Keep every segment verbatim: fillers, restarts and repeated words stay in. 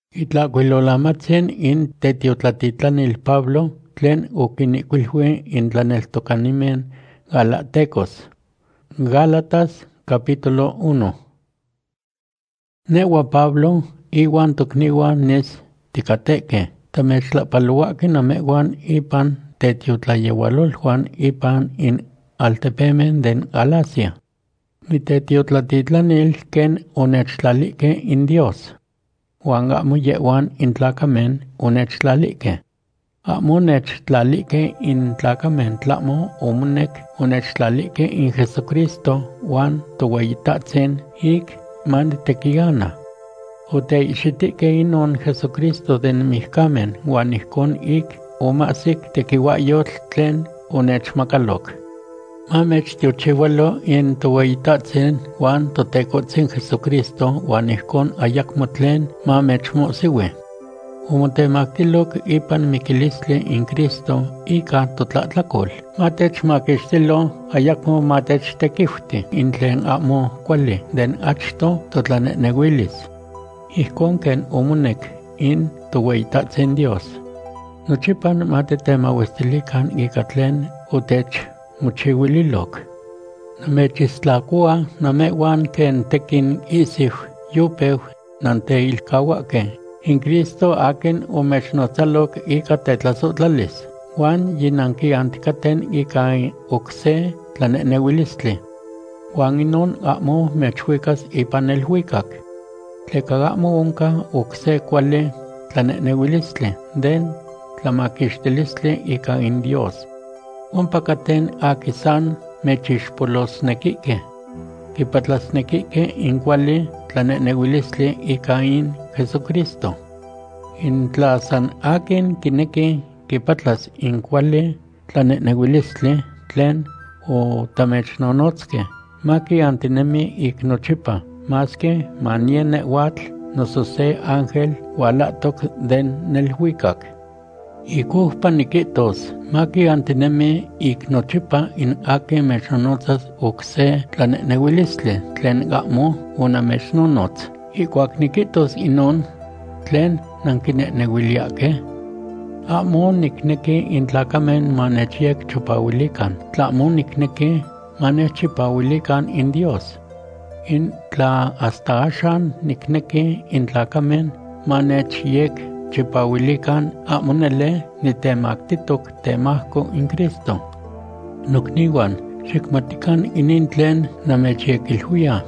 Itlacuilolamatzin in tetiotlatitlanil Pablo tlen oquinicuilhui in tlaneltocanimen galatecos. Gálatas capítulo uno. Newa Pablo iwan tocniwan nis ticateque, tamechtlapalohuaque namehuan ipan tetiotlayeualolhuan ipan in altepemen den Galacia. Nitetiotlatitlanil ken onechtlalique in Dios. Huan amo yehuan in tlacamen onechtlalique. Amo nechtlalique in tlacamen tlamo omonek onechtlalique in Jesucristo huan toweyitatzin ik manitequiana. Oteixitique inon Jesucristo den mihcamen huan ihcon ik omasik tequihuayotl tlen onechmacaloc. Mamech tiochihualo in toweyitatzin huan totecotzin Jesucristo huan ihcon ayacmo tlen mamech mosiwe. Omotemactiloc ipan miquilistli in Cristo ika totlatlacol. Matech maquixtilo ayacmo matech tequihti in tlen amo cuali den achto totlanenehuilis. Ihcon ken omonek in toweyitatzin Dios. Nochipan matetemauestilican ika tlen otech mochihuililok. Namechistlacua namehuan ken tequin isih yupeu nanteilcahuaque. In Cristo akin omechnotzaloc ika tetlasotlalis, huan yinanki anticaten ika ocse tlanenehuilistli. Huan inon amo mechhuicas ipan elhuicac. Tleca amo onca ocse cuali tlanenehuilistli den tlamaquixtilistli ika in Dios. Ompacaten akisan mechixpolosnequique. Kipatlasnequique in cuali tlanenehuilistli ika in Jesucristo. In tlasan akin kineki kipatlas in cuali tlanenehuilistli tlen o tamechnonotzque, maki antinemi ik nochipa, maske manie nehuatl noso se ángel hualatoc den nelhuicac. Ikuhpa niquitos, maki antinemi ik nochipa in ake mechnonotzas ocse tlanenehuilistli tlen gamo onamechnonotz. Ikuak niquitos inon tlen nankinenehuiliaque. Amo nikneki in tlacamen manechiek chupauilican, tlamo nikneki manechipauilican in Dios. In tla hasta ashan nikneki in tlacamen manechiek chipauilican amonele nitemactitok temahco in Cristo. Nokniwan, xikmatican inin tlen namechiekilhuia.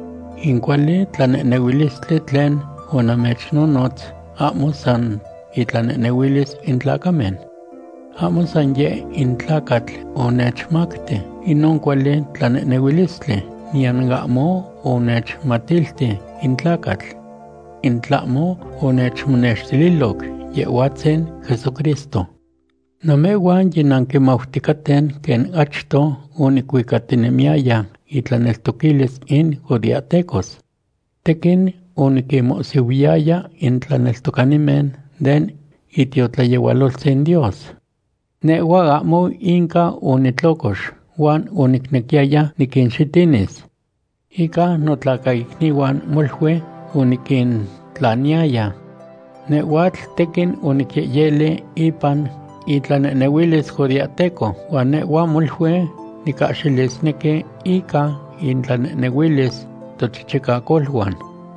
In cuali tlanenehuilistli tlen onamechnonotz amo san itlanenehuilis in tlacamen. Amo san ye in tlacatl onechmacte inon cuali tlanenehuilistli, nian gamo onechmatilti in tlacatl. In tlamo onechmonextililoc yehuatzen Jesucristo. Namehuan yinanquimauhticaten ken achto onicuicatinemiaya itlaneltoquilis in judiatecos. Tequin oniquimosiuiaya in tlaneltocanimen den itiotlayeualoltzin Dios. Neua amo inca onitlocox, huan onicnequiaya niquinxitinis. Ica notlacaicniwan molhue oniquintlaniaya. Neuatl tequin oniquieyele ipan itlanenehuilis judiateco, huan neua molhue nicaxilisneque ika intlanenehuilis tochichicacolhuan.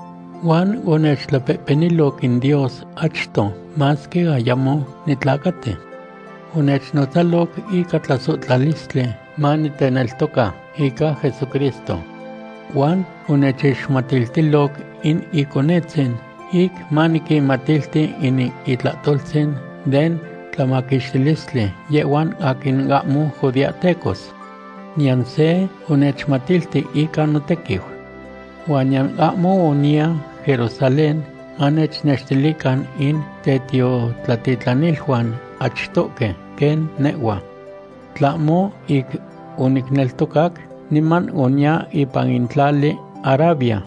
Huan onechtlapepenilok in Dios achto, más que ayamo nitlacate. Onechnotzalok ika tlasotlalistli maniteneltoca ika Jesucristo. Huan onechixmatiltilok in ikonetzin, ik maniquimatilti in itlatoltzin den tlamaquixtilistli yehuan akin gamo judiatecos. Nian se onechmatilti ika notequiu. Huan nian amo onia Jerusalén manechnextilican in tetiotlatitlanilhuan achtoque ken neua. Tlamo ik onicneltocac niman onia ipan in tlali Arabia.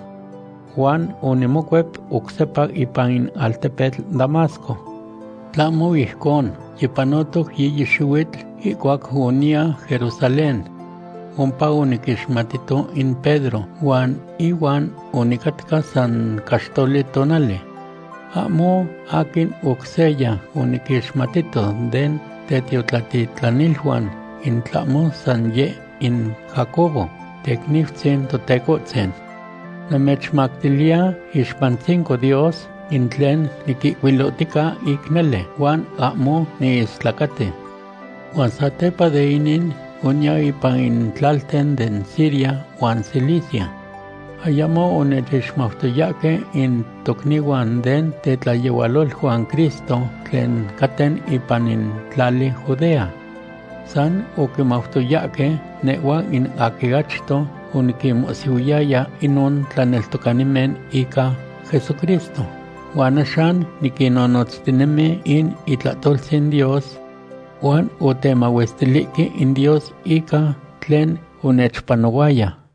Huan onimocuep ocsepa ipan in altepetl Damasco. Tlamo ihcon yipanotoc yiyixiuitl ikuak onia Jerusalén. Ompa oniquixmatito in Pedro, huan iwan onicatka san caxtoli tonali. amo akin okseya onikixmatito den tetiotlatitlaniluan intlamo san ye in Jacobo, tekniftzin totekotzin. Namechmaktilia ixpantzinko Dios in tlen nikihuilotika iknele wan amo niistlakati. Wan satepa de inin unya ipan intlalten den Siria wan Cilicia. Ayamo onechixmautoyake in tokniwan den tetlayewalolhuan Cristo tlen katen ipan in tlali Judea. San okimautoyake newa in akigachto onikimosiuyaya inon tlaneltokanimen ika Jesucristo. Wan axan nikinonotztinemi in itlatoltzin Dios wan otemauestiliki in Dios ika tlen onechpanowaya.